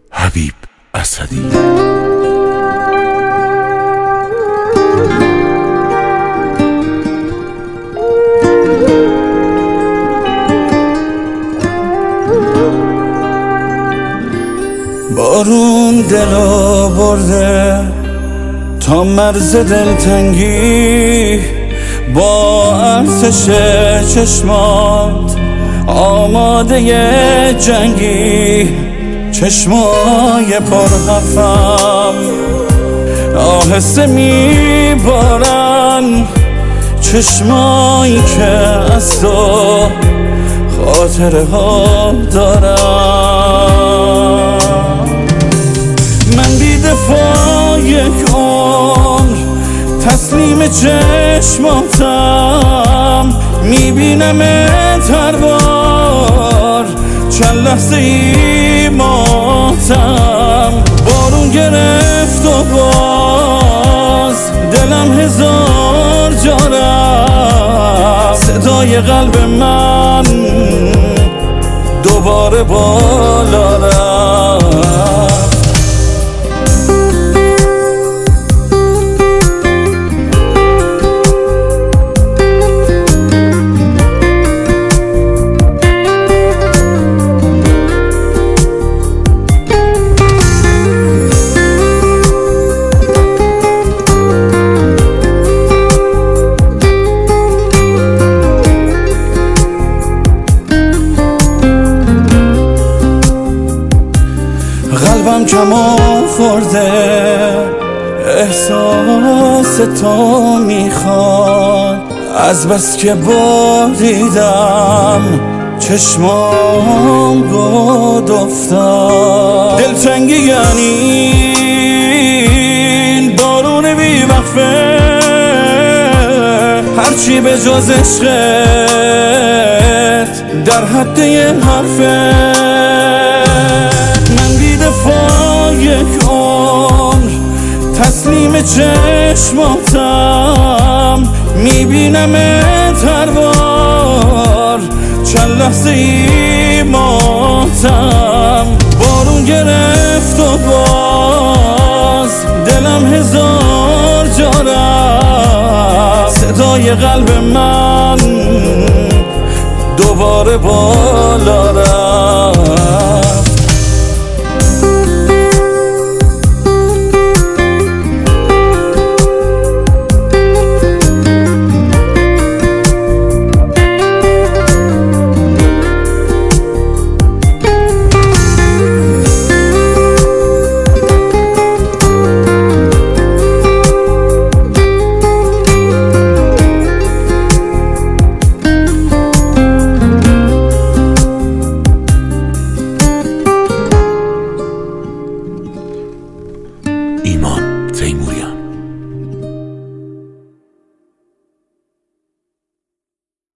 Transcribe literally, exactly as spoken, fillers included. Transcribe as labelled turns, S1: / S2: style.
S1: حبیب اسدی.
S2: بارون دلو برده تا مرز دلتنگی، با ارتش چشمات آماده جنگی. چشمای پرحرفم آهسته میبارن، چشمایی که از تو خاطره ها دارم. من بی دفاع یک عمر تسلیم چشماتم، میبینمت هر بار چند لحظه ای ماتم. بارون گرفت و باز دلم هزار جا رفت، صدای قلب من دوباره بالا رفت. قلبم کم آورده، احساس تو میخواد، از بس که باریدم چشمام گود افتاد. دلتنگی یعنی بارون بی وقفه، هرچی به جز عشقت در حد یه حرفه. یک عمر تسلیم چشماتم، میبینمت هر بار چند لحظه ای ماتم. بارون گرفت و باز دلم هزار جا رفت، صدای قلب من دوباره بالا رفت.
S1: ایمان تیموریان.